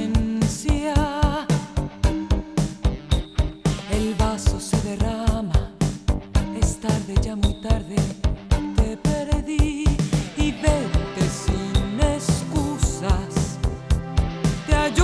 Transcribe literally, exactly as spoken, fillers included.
ausencia. El vaso se derrama, es tarde, ya muy tarde, te perdí y veo